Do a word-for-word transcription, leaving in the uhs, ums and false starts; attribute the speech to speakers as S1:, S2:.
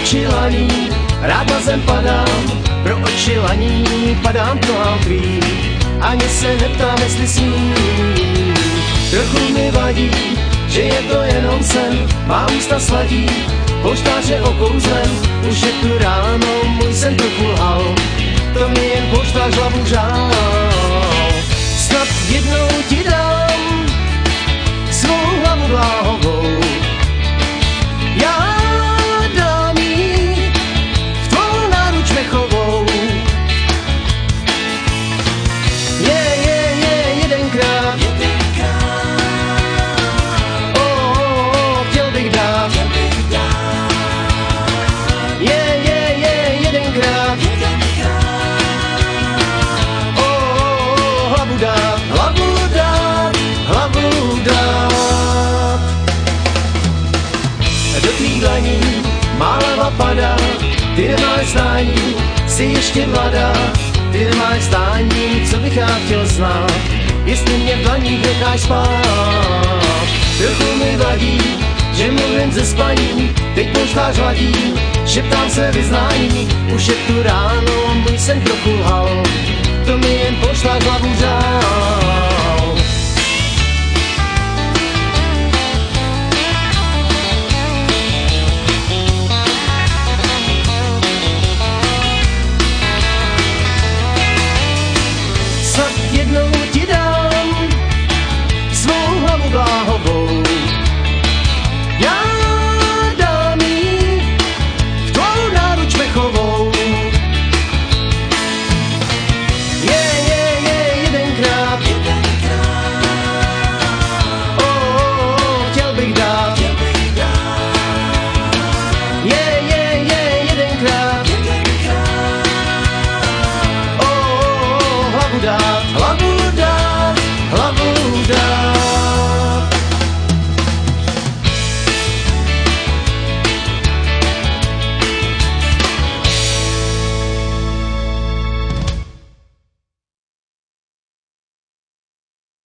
S1: oči laní, rád na zem padám, pro oči laní padám do tvý. Ani se neptám, jestli smím, trochu mi vadí, že je to jenom sen, má ústa sladí, polštáře okouzlem, už je tu ráno, můj sen trochu lhal, to mi jen polštář hlavu žál. Snad jednou ti dám svou hlavu bláhovou, já dám jí v tvou náruč mechovou. Je, je, je, jedenkrát, oh, oh, oh, chtěl bych dát, je, je, je, jedenkrát, oh, oh, oh, hlavu dát, hlavu dát, hlavu dát. Do tvých dlaní má hlava padá, ty nemáš stání, jsi ještě mladá, ty nemáš stání, co bych já chtěl znát, jestli mě v dlaních necháš spát. Trochu mi vadí, že mluvím ze spaní, teď polštář hladí, šeptám se vyznání, už je tu ráno, můj sen trochu lhal,